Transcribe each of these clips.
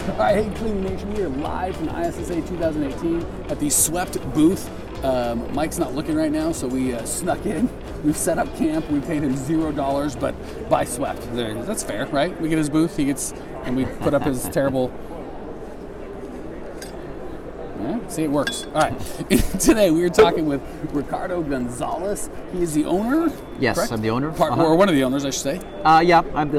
All right, hey, Cleaning Nation, we are live from ISSA 2018 at the Swept booth. Mike's not looking right now, so we snuck in. We've set up camp. We paid him $0, but by Swept. That's fair, right? We get his booth, he gets, and we put up his terrible. Yeah, see, it works. All right. Today we are talking with Ricardo Gonzalez. He is the owner. Yes, correct? I'm the owner. Or one of the owners, I should say. Yeah,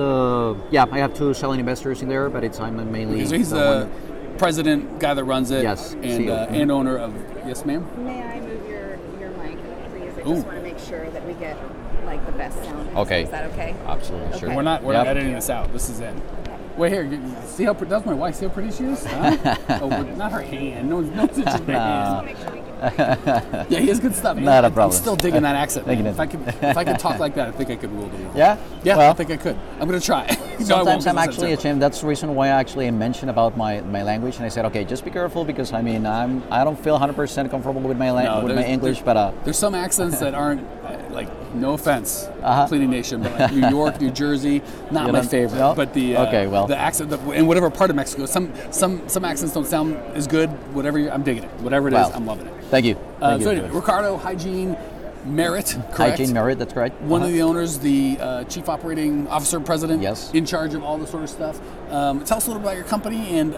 I have two selling investors in there, but I'm mainly. So he's the president, guy that runs it. Yes, and CEO. And owner of. Yes, ma'am. May I move your mic, please? I just want to make sure that we get like the best sound. Okay. Is that okay? Absolutely, Okay. sure. We're not editing this out. This is in. Wait here. See how that's my wife. See how pretty she is? Huh? Oh, not her hand. No such a hand. Make sure we can. Yeah, he has good stuff. Not a I'm problem. still digging that accent. Thank Man. you. If I could talk like that, I think I could rule the world. Yeah? Yeah, Well, I think I could. I'm gonna try. No, I won't, sometimes I'm 'cause actually it's ashamed. That's the reason why I actually mentioned about my language, and I said, okay, just be careful because I don't feel 100% comfortable with my English, but there's some accents that aren't like, no offense, Uh-huh. Cleaning Nation, but like New York, New Jersey, not my favorite. no? But the the accent in whatever part of Mexico, some accents don't sound as good. Whatever I'm digging it. Whatever it is, I'm loving it. Thank you. Thank So you. anyway, Ricardo Hygiene Merit, correct? Hygiene Merit, that's correct. One of the owners, the chief operating officer, president, Yes. in charge of all this sort of stuff. Tell us a little about your company, and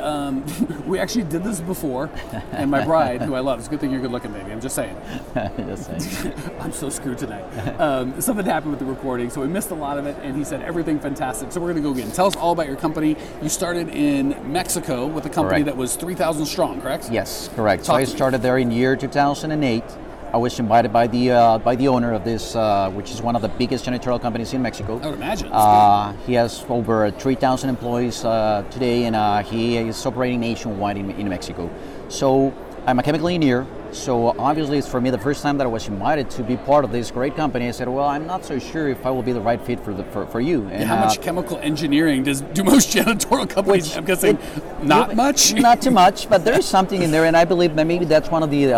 we actually did this before, and my bride, who I love, it's a good thing you're good looking, baby, I'm just saying. Just saying. I'm so screwed tonight. Something happened with the recording, so we missed a lot of it, and he said everything fantastic, so we're going to go again. Tell us all about your company. You started in Mexico with a company Correct. that was 3,000 strong, correct? Yes, correct. So Talk I to me. started there in year 2008. I was invited by the owner of this, which is one of the biggest janitorial companies in Mexico. I would imagine. He has over 3,000 employees today, and he is operating nationwide in Mexico. So I'm a chemical engineer. So obviously, it's for me the first time that I was invited to be part of this great company. I said, well, I'm not so sure if I will be the right fit for you. And how much chemical engineering do most janitorial companies? I'm guessing not much. Not too much, but there is something in there, and I believe that maybe that's one of the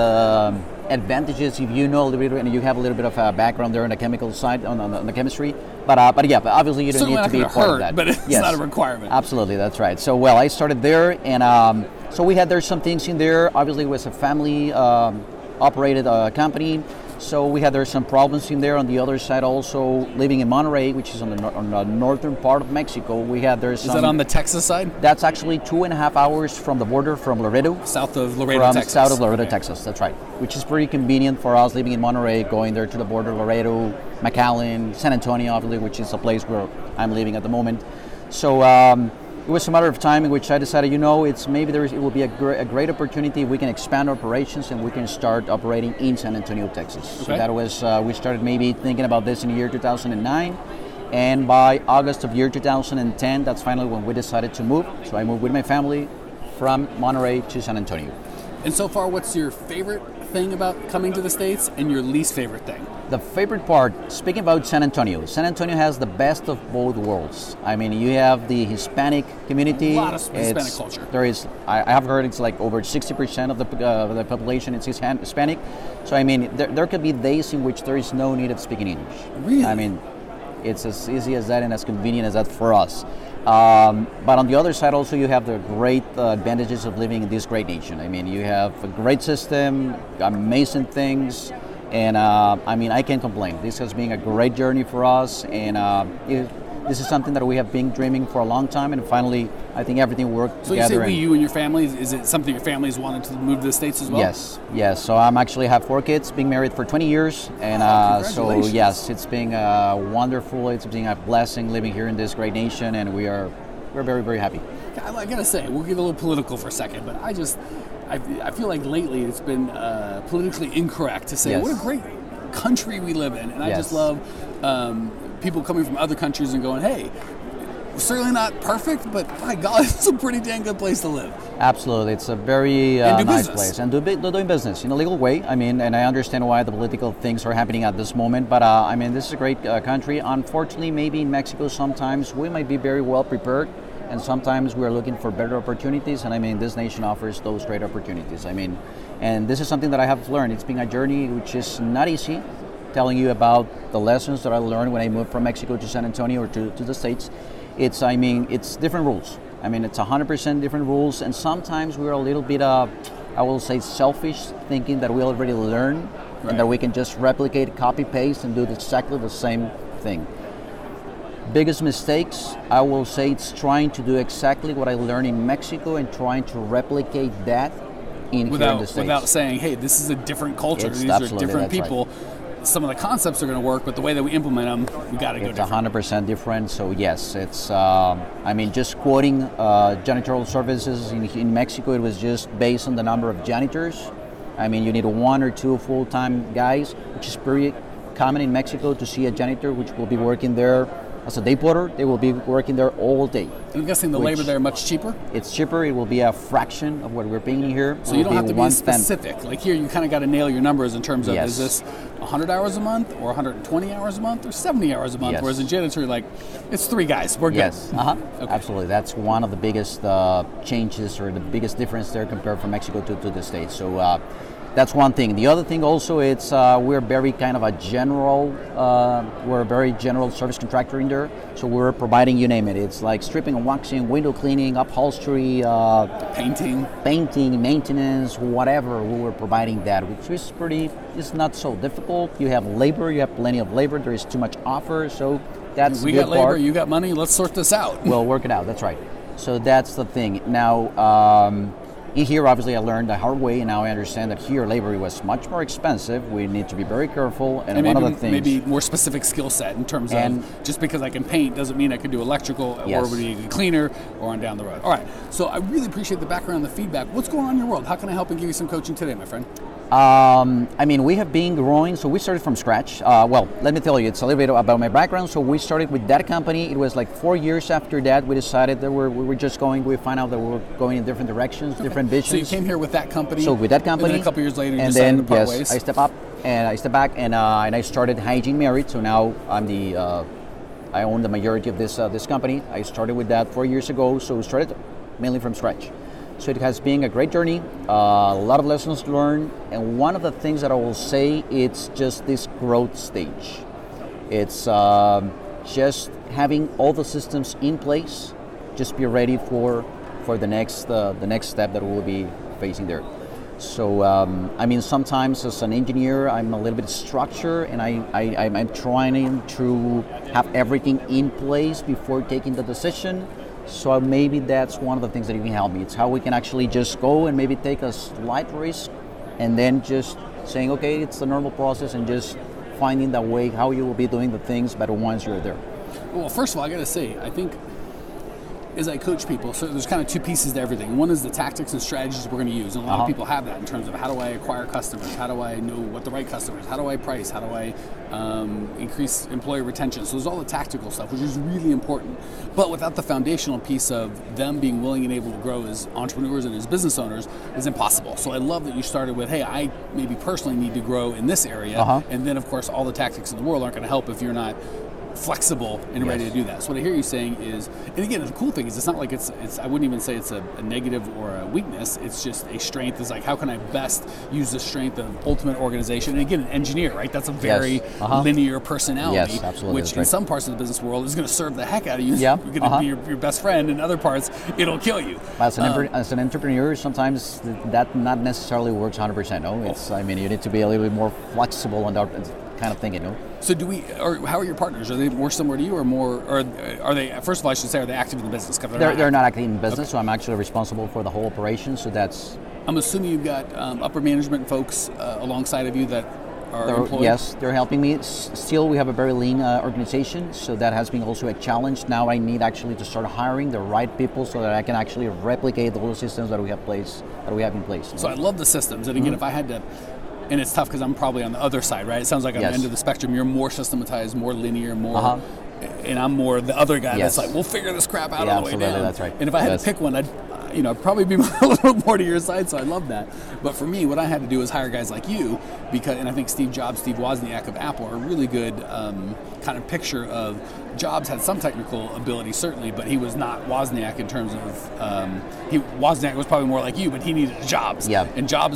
advantages if you know a little bit and you have a little bit of a background there on the chemical side, on the chemistry. But obviously you don't Certainly need not to be gonna part hurt, of that. but it's not a requirement. Absolutely, that's right. So well, I started there, and so we had there some things in there. Obviously, it was a family operated company. So we had there some problems in there. On the other side, also living in Monterrey, which is on the northern part of Mexico, we had there some. Is that on the Texas side? That's actually 2.5 hours from the border from Laredo. South of Laredo, Texas. South of Laredo, Okay. Texas. That's right. Which is pretty convenient for us living in Monterrey, going there to the border, Laredo, McAllen, San Antonio, obviously, which is a place where I'm living at the moment. So it was a matter of time in which I decided, it will be a great opportunity if we can expand operations and we can start operating in San Antonio, Texas. Okay. So that was, we started maybe thinking about this in the year 2009. And by August of year 2010, that's finally when we decided to move. So I moved with my family from Monterrey to San Antonio. And so far, what's your favorite thing about coming to the States and your least favorite thing? The favorite part, speaking about San Antonio has the best of both worlds. I mean, you have the Hispanic community. A lot of Hispanic culture. There is, I have heard it's like over 60% of the population is Hispanic. So I mean, there could be days in which there is no need of speaking English. Really? I mean, it's as easy as that and as convenient as that for us. But on the other side also you have the great advantages of living in this great nation. I mean, you have a great system, amazing things, and I can't complain. This has been a great journey for us, and this is something that we have been dreaming for a long time, and finally I think everything worked So together. you say you and your family, is it something your family's wanted to move to the States as well? Yes. So I'm actually have 4 kids, being married for 20 years, and so congratulations. yes, it's been wonderful. It's been a blessing living here in this great nation, and we're very, very happy. I gotta say, we'll get a little political for a second, but I feel like lately it's been politically incorrect to say Yes. what a great country we live in, and I just Yes. love people coming from other countries and going, hey, certainly not perfect, but my God, it's a pretty dang good place to live. Absolutely, it's a very And do nice business. place, and doing business in a legal way. I mean, and I understand why the political things are happening at this moment, but this is a great country. Unfortunately, maybe in Mexico sometimes we might be very well prepared, and sometimes we are looking for better opportunities, and this nation offers those great opportunities. And this is something that I have learned. It's been a journey which is not easy. Telling you about the lessons that I learned when I moved from Mexico to San Antonio or to the States. It's different rules. I mean, it's 100% different rules, and sometimes we're a little bit, I will say, selfish, thinking that we already learned and that we can just replicate, copy, paste, and do exactly the same thing. Biggest mistakes, I will say, it's trying to do exactly what I learned in Mexico and trying to replicate that here in the States. Without saying, hey, this is a different culture. These are different people. Right. Some of the concepts are going to work, but the way that we implement them, we got to go different. It's 100% different. So yes, it's. I mean, just quoting janitorial services in Mexico, it was just based on the number of janitors. I mean, you need 1 or 2 full-time guys, which is very common in Mexico to see a janitor which will be working there as a day porter. They will be working there all day. I'm guessing the labor there much cheaper? It's cheaper. It will be a fraction of what we're paying here. So you don't have to be specific. Like here, you kind of got to nail your numbers in terms of, is this 100 hours a month or 120 hours a month or 70 hours a month? Yes. Whereas in janitor, like, it's 3 guys. We're good. Yes, okay. Absolutely. That's one of the biggest changes or the biggest difference there compared from Mexico to the States. So that's one thing. The other thing also, it's we're very kind of a general, we're a very general service contractor in there. So we're providing, you name it. It's like stripping and waxing, window cleaning, upholstery, painting, maintenance, whatever. We were providing that, which is it's not so difficult. You have labor, you have plenty of labor. There is too much offer, so that's we got labor, you got money. Let's sort this out. We'll work it out. That's right. So that's the thing. Now. Here, obviously, I learned the hard way, and now I understand that here labor was much more expensive. We need to be very careful, and one of the things, maybe more specific skill set in terms of just because I can paint doesn't mean I can do electrical or be a cleaner or on down the road. All right, so I really appreciate the background, the feedback. What's going on in your world? How can I help and give you some coaching today, my friend? I mean, we have been growing, so we started from scratch. Well, let me tell you, it's a little bit about my background. So we started with that company. It was like 4 years after that, we decided that we were just going, we found out that we were going in different directions, different visions. So you came here with that company? So with that company. And then a couple years later, you decided to part ways? I step up, and I step back, and I started Hygiene Merit. So now I'm I own the majority of this company. I started with that 4 years ago, so we started mainly from scratch. So it has been a great journey, a lot of lessons learned, and one of the things that I will say, it's just this growth stage. It's just having all the systems in place, just be ready for the next step that we'll be facing there. So I mean, sometimes as an engineer, I'm a little bit structured, and I'm trying to have everything in place before taking the decision. So maybe that's one of the things that you can help me. It's how we can actually just go and maybe take a slight risk and then just saying, okay, it's the normal process, and just finding that way how you will be doing the things better once you're there. Well, first of all, I got to say, I think as I coach people, so there's kind of 2 pieces to everything. One is the tactics and strategies we're going to use. And a lot of people have that in terms of how do I acquire customers? How do I know what the right customers? How do I price? How do I increase employee retention? So there's all the tactical stuff, which is really important. But without the foundational piece of them being willing and able to grow as entrepreneurs and as business owners is impossible. So I love that you started with, hey, I maybe personally need to grow in this area. And then, of course, all the tactics in the world aren't going to help if you're not flexible and ready to do that. So what I hear you saying is, and again, the cool thing is, it's not like it's I wouldn't even say it's a negative or a weakness. It's just a strength. Is like, how can I best use the strength of ultimate organization? And again, an engineer, right? That's a very linear personality, which in some parts of the business world is going to serve the heck out of you. You're going to be your best friend. In other parts, it'll kill you. As an entrepreneur, sometimes that not necessarily works 100%. No, it's. I mean, you need to be a little bit more flexible on that kind of thing, you know. So or how are your partners? Are they more similar to you, or more, or are they? First of all, I should say, are they active in the business? They're not active in business, so I'm actually responsible for the whole operation. So that's. I'm assuming you've got upper management folks alongside of you that are employed? Yes, they're helping me. Still, we have a very lean organization, so that has been also a challenge. Now I need actually to start hiring the right people so that I can actually replicate the whole systems that we have in place. So I love the systems, and again, if I had to. And it's tough because I'm probably on the other side, right? It sounds like on the end of the spectrum, you're more systematized, more linear, more, and I'm more the other guy that's like, we'll figure this crap out all the way down. That's right. And if I had to pick one, I'd probably be a little more to your side, so I love that. But for me, what I had to do is hire guys like you, and I think Steve Jobs, Steve Wozniak of Apple are a really good kind of picture of. Jobs had some technical ability, certainly, but he was not Wozniak in terms of Wozniak was probably more like you, but he needed Jobs. Yeah. And Jobs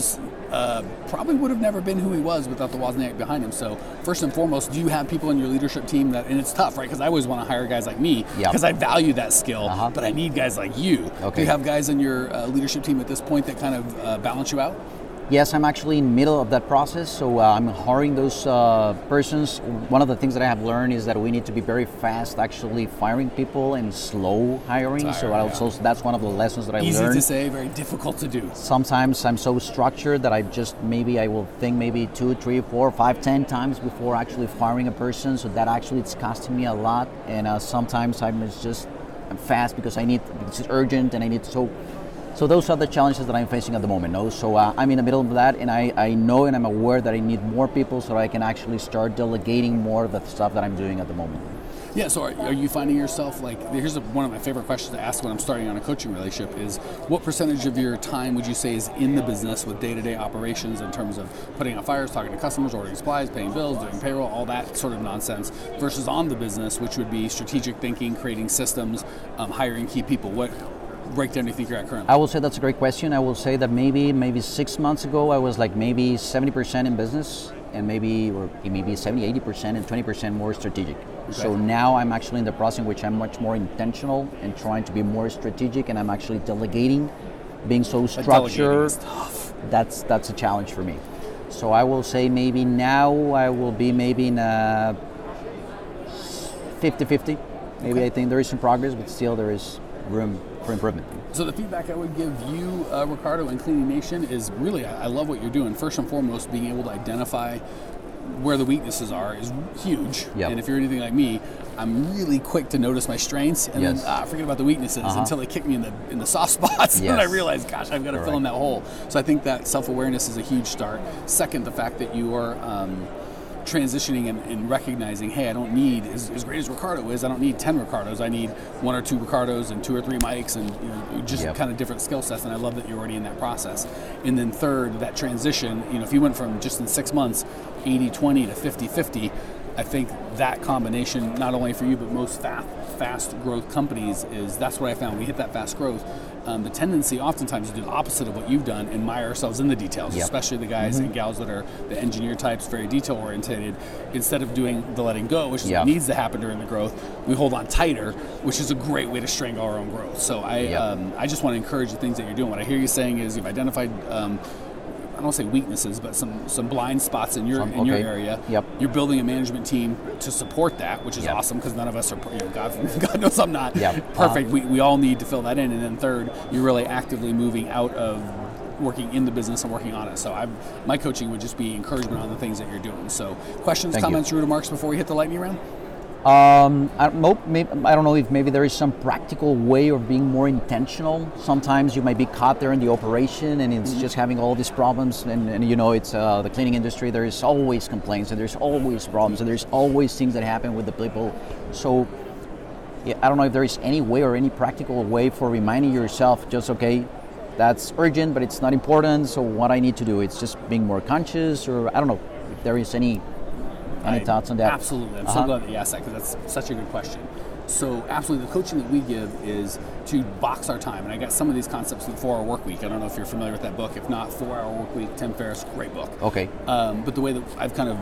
probably would have never been who he was without the Wozniak behind him. So first and foremost, do you have people in your leadership team that, and it's tough, right? Because I always want to hire guys like me because I value that skill, but I need guys like you. Okay. Do you have guys in your leadership team at this point that kind of balance you out? Yes, I'm actually in the middle of that process, so I'm hiring those persons. One of the things that I have learned is that we need to be very fast actually firing people and slow hiring. That's one of the lessons that I learned. Easy to say, very difficult to do. Sometimes I'm so structured that I will think maybe 2, 3, 4, 5, 10 times before actually firing a person, so that actually it's costing me a lot. And sometimes I'm fast because it's urgent and I need to. So those are the challenges that I'm facing at the moment. No? So I'm in the middle of that, and I know and I'm aware that I need more people so I can actually start delegating more of the stuff that I'm doing at the moment. Yeah, so are you finding yourself, like, here's one of my favorite questions to ask when I'm starting on a coaching relationship is, what percentage of your time would you say is in the business with day-to-day operations in terms of putting out fires, talking to customers, ordering supplies, paying bills, doing payroll, all that sort of nonsense, versus on the business, which would be strategic thinking, creating systems, hiring key people? What breakdown do you think you're at currently? I will say that's a great question. I will say that maybe 6 months ago I was like maybe 70% in business and maybe 70, 80% and 20% more strategic. Okay. So now I'm actually in the process in which I'm much more intentional and trying to be more strategic, and I'm actually delegating, being so structured. That's a challenge for me. So I will say maybe now I will be maybe in 50-50. Maybe okay. I think there is some progress, but still there is room for improvement. So the feedback I would give you, Ricardo, and Cleaning Nation is really, I love what you're doing. First and foremost, being able to identify where the weaknesses are is huge. Yep. And if you're anything like me, I'm really quick to notice my strengths and then forget about the weaknesses until they kick me in the soft spots. And then I realize, gosh, I've got to fill in that hole. So I think that self-awareness is a huge start. Second, the fact that you are transitioning and recognizing, hey, I don't need, as great as Ricardo is, I don't need 10 Ricardos. I need 1 or 2 Ricardos and 2 or 3 Mikes, and just kind of different skill sets. And I love that you're already in that process. And then third, that transition, if you went from just in 6 months 80-20 to 50-50, I think that combination, not only for you but most fast growth companies, that's what I found. We hit that fast growth. The tendency oftentimes to do the opposite of what you've done and mire ourselves in the details, especially the guys and gals that are the engineer types, very detail oriented. Instead of doing the letting go, which is what needs to happen during the growth, we hold on tighter, which is a great way to strangle our own growth. So I just want to encourage the things that you're doing. What I hear you saying is you've identified I don't say weaknesses, but some blind spots in your area. Yep. You're building a management team to support that, which is awesome, because none of us are, God knows I'm not perfect. We all need to fill that in. And then third, you're really actively moving out of working in the business and working on it. So my coaching would just be encouragement on the things that you're doing. So questions, comments, remarks before we hit the lightning round? I don't know if maybe there is some practical way of being more intentional. Sometimes you might be caught there in the operation and it's just having all these problems, and it's the cleaning industry. There is always complaints and there's always problems and there's always things that happen with the people. So I don't know if there is any way or any practical way for reminding yourself, just that's urgent but it's not important, so what I need to do, it's just being more conscious, or I don't know if there is any thoughts on that? Absolutely. I'm so glad that you asked that, because that's such a good question. So absolutely, the coaching that we give is to box our time. And I got some of these concepts in the 4-Hour Work Week. I don't know if you're familiar with that book. If not, 4-Hour Work Week, Tim Ferriss, great book. Okay. But the way that I've kind of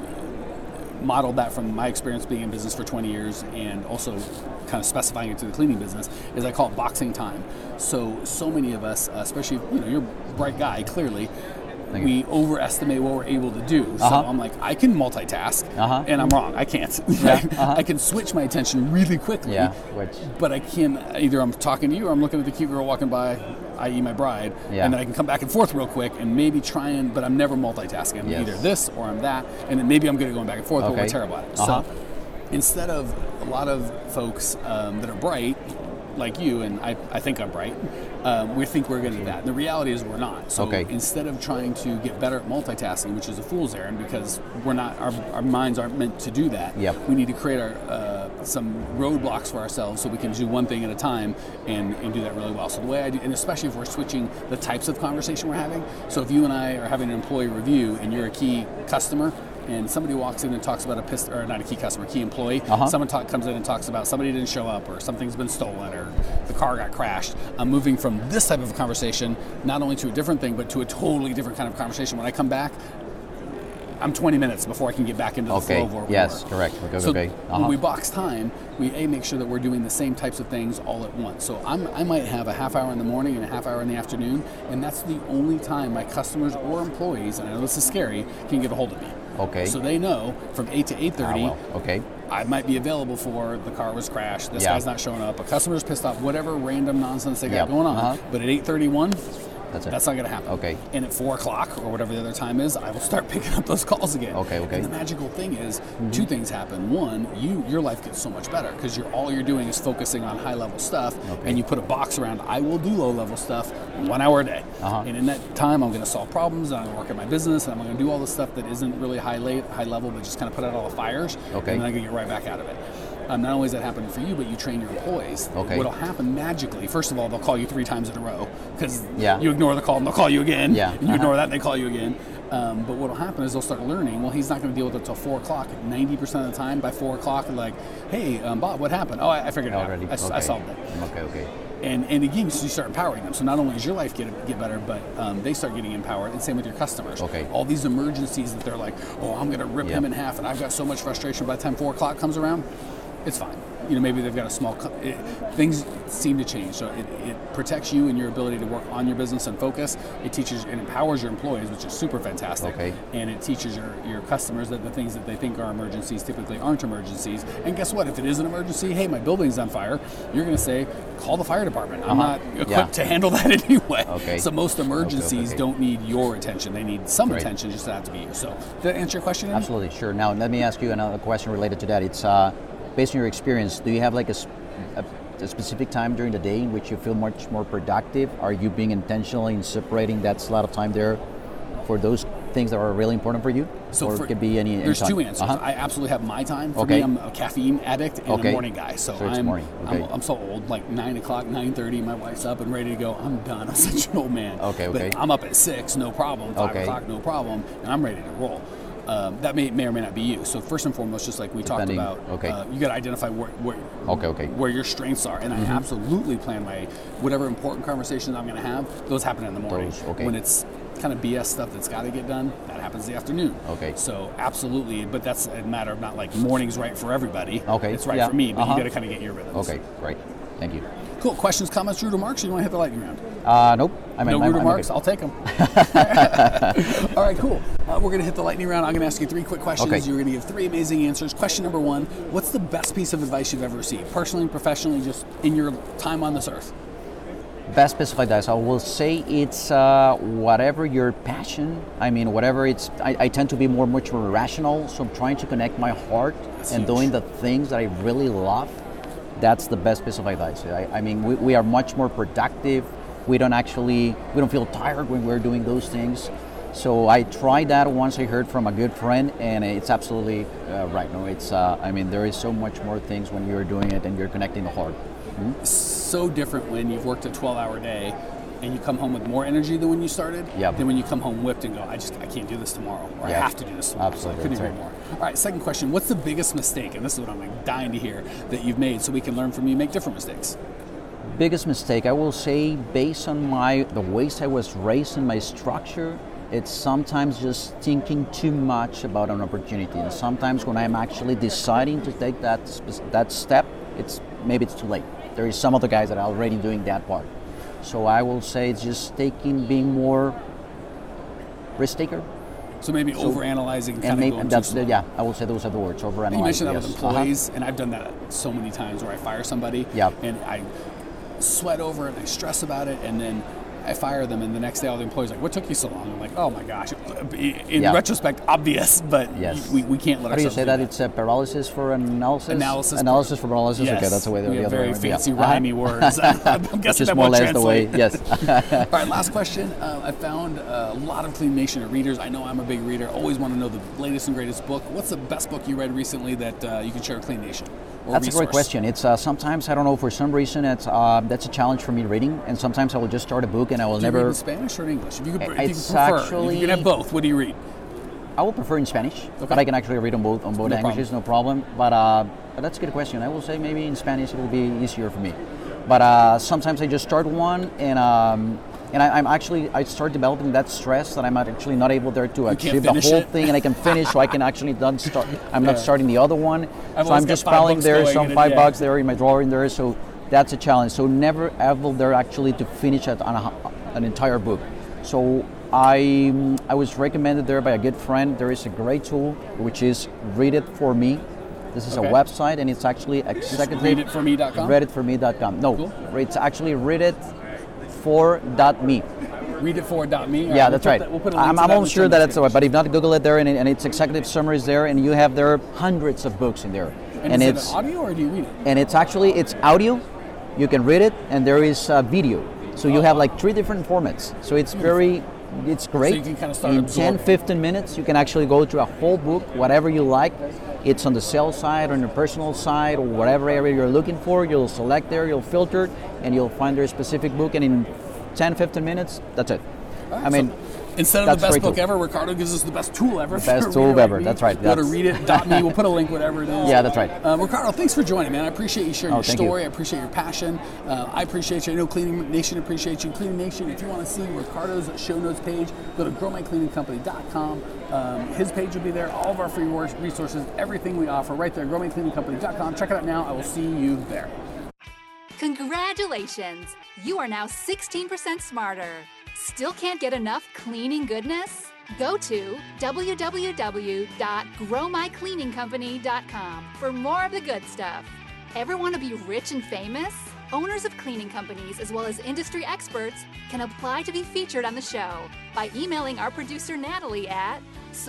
modeled that from my experience being in business for 20 years and also kind of specifying it to the cleaning business is I call it boxing time. So many of us, especially, you're a bright guy, clearly, we overestimate what we're able to do. So I'm like, I can multitask, and I'm wrong. I can't. I can switch my attention really quickly, but I can either I'm talking to you or I'm looking at the cute girl walking by, i.e. my bride, and then I can come back and forth real quick and maybe try but I'm never multitasking. I'm either this or I'm that, and then maybe I'm good at going back and forth, but we're terrible at it. So instead of a lot of folks that are bright, like you, and I think I'm bright, we think we're good at that. And the reality is we're not. So instead of trying to get better at multitasking, which is a fool's errand, because we're not, our minds aren't meant to do that, we need to create some roadblocks for ourselves so we can do one thing at a time and do that really well. So the way I do, and especially if we're switching the types of conversation we're having, so if you and I are having an employee review and you're a key customer, and somebody walks in and talks about or not a key customer, key employee. Someone comes in and talks about somebody didn't show up, or something's been stolen, or the car got crashed. I'm moving from this type of conversation not only to a different thing, but to a totally different kind of conversation. When I come back, I'm 20 minutes before I can get back into the flow of where we were. Correct. So when we box time, we make sure that we're doing the same types of things all at once. So I might have a half hour in the morning and a half hour in the afternoon, and that's the only time my customers or employees, and I know this is scary, can get a hold of me. Okay. So they know from 8 to 8:30, okay, I might be available for the car was crashed, this guy's not showing up, a customer's pissed off, whatever random nonsense they got going on. But at 8:31, that's not going to happen. Okay. And at 4 o'clock or whatever the other time is, I will start picking up those calls again. Okay. And the magical thing is, two things happen. One, your life gets so much better because all you're doing is focusing on high level stuff, and you put a box around. I will do low level stuff 1 hour a day, and in that time, I'm going to solve problems. And I'm going to work at my business, and I'm going to do all the stuff that isn't really high level, but just kind of put out all the fires. Okay. And then I can get right back out of it. Not only is that happening for you, but you train your employees. Okay. What'll happen magically, first of all, they'll call you 3 times in a row because you ignore the call and they'll call you again. And you ignore that and they call you again. But what'll happen is they'll start learning, well, he's not going to deal with it until 4 o'clock. 90% of the time by 4 o'clock, they're like, hey, Bob, what happened? Oh, I figured it out. I solved it. Okay. And again, you start empowering them. So not only does your life get better, but they start getting empowered, and same with your customers. Okay. All these emergencies that they're like, oh, I'm going to rip him in half, and I've got so much frustration by the time 4 o'clock comes around, it's fine. Maybe they've got a small... things seem to change. So it protects you and your ability to work on your business and focus. It teaches and empowers your employees, which is super fantastic. Okay. And it teaches your customers that the things that they think are emergencies typically aren't emergencies. And guess what? If it is an emergency, hey, my building's on fire, you're going to say, call the fire department. I'm not equipped to handle that anyway. Okay. So most emergencies don't need your attention. They need some attention, just to have to be you. So did that answer your question, Andy? Absolutely, sure. Now, let me ask you another question related to that. It's based on your experience, do you have like a specific time during the day in which you feel much more productive? Are you being intentional in separating that slot of time there for those things that are really important for you? So it could be any there's time? 2 answers. I absolutely have my time. For me, I'm a caffeine addict and a morning guy. So it's morning. I'm so old, like 9 o'clock, 9:30, my wife's up and ready to go. I'm done. I'm such an old man. But I'm up at 6, no problem. 5 o'clock, no problem. And I'm ready to roll. That may or may not be you. So first and foremost, just like we talked about, you got to identify where your strengths are. And I absolutely plan whatever important conversations I'm going to have, those happen in the morning. When it's kind of BS stuff that's got to get done, that happens in the afternoon. So absolutely, but that's a matter of not like morning's right for everybody. It's right for me, but you got to kind of get your rhythms. Great. Thank you. Cool. Questions, comments, rude remarks, or you want to hit the lightning round? Nope. No rude remarks? I'll take them. All right, cool. We're going to hit the lightning round. I'm going to ask you 3 quick questions. You're going to give 3 amazing answers. Question number 1, what's the best piece of advice you've ever received, personally and professionally, just in your time on this earth? Best piece of advice, I will say it's whatever your passion, whatever it's, I tend to be much more rational, so I'm trying to connect my heart doing the things that I really love. That's the best piece of advice. We are much more productive. We don't feel tired when we're doing those things. So I tried that once I heard from a good friend, and it's absolutely right. No, it's there is so much more things when you're doing it and you're connecting the heart. So different when you've worked a 12-hour day and you come home with more energy than when you started, than when you come home whipped and go, I can't do this tomorrow, or I have to do this tomorrow. Absolutely. So I couldn't agree more. All right, second question, what's the biggest mistake, and this is what I'm dying to hear, that you've made so we can learn from you, make different mistakes? Biggest mistake, I will say, based on the ways I was raised in my structure, it's sometimes just thinking too much about an opportunity. And sometimes when I'm actually deciding to take that step, maybe it's too late. There is some other guys that are already doing that part. So I will say it's just being more risk taker. So maybe overanalyzing, kind of going too slow. I will say those are the words, overanalyzing. You mentioned that with employees, and I've done that so many times where I fire somebody, and I sweat over it, and I stress about it, and then I fire them, and the next day all the employees are like, what took you so long? I'm like, oh my gosh. In retrospect, obvious, but we can't let ourselves do that. How do you say that? It's a paralysis for analysis? Analysis for paralysis? Yes. Okay, that's the way we the have other very way. fancy rhymey words. I'm guessing that won't translate. All right, last question. I found a lot of Clean Nation are readers. I know I'm a big reader. Always want to know the latest and greatest book. What's the best book you read recently that you can share with Clean Nation? That's a great question. It's sometimes, I don't know, for some reason, that's a challenge for me reading, and sometimes I will just start a book and I will never... Do you read in Spanish or in English? If you could prefer, actually, if you can have both, what do you read? I will prefer in Spanish, Okay. but I can actually read on both No languages, no problem. But that's a good question. I will say maybe in Spanish it will be easier for me. But sometimes I just start one, and I start developing that stress that I'm actually not able there to achieve the finish whole it. thing, and I can finish, so I can actually not start. I'm not starting the other one, I've so always I'm got just 5 piling books there going some in it, $5 yeah. there in my drawer in there. So that's a challenge. So never ever there actually to finish an entire book. So I was recommended there by a good friend. There is a great tool which is Read It For Me. This is Okay. a website, and it's actually executive. readitforme.com? Readitforme.com. No, Cool. it's actually readitfor.me. Readitfor.me. Yeah, that's right. We'll put a link I'm to that in almost the sure show that notes it's here. but if not, Google it there, and its executive summary is there, and you have there hundreds of books in there. And is it's it an audio or do you read it? and it's audio. You can read it, and there is video. So you have like 3 different formats. So it's it's great. So you can kind of start in absorbing. 10-15 minutes, you can actually go through a whole book, whatever you like. It's on the sales side, on your personal side, or whatever area you're looking for. You'll select there, you'll filter, and you'll find their specific book. And in 10-15 minutes, that's it. I mean, instead of that's the best great book tool. ever, Ricardo gives us the best tool ever. Best for tool Read It ever, Me. that's right, Go to that's- readit.me. We'll put a link, whatever it is. Yeah, that's right. Ricardo, thanks for joining, man. I appreciate you sharing your thank you. story. I appreciate your passion. I appreciate you. I know Cleaning Nation appreciates you. Cleaning Nation, if you want to see Ricardo's show notes page, go to growmycleaningcompany.com. His page will be there. All of our free resources, everything we offer right there, growmycleaningcompany.com. Check it out now. I will see you there. Congratulations! You are now 16% smarter. Still can't get enough cleaning goodness? Go to www.growmycleaningcompany.com for more of the good stuff. Ever want to be rich and famous? Owners of cleaning companies, as well as industry experts, can apply to be featured on the show by emailing our producer Natalie at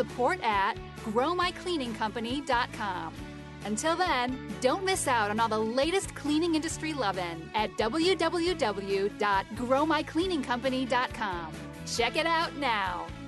support@growmycleaningcompany.com. Until then, don't miss out on all the latest cleaning industry lovin' at www.growmycleaningcompany.com. Check it out now.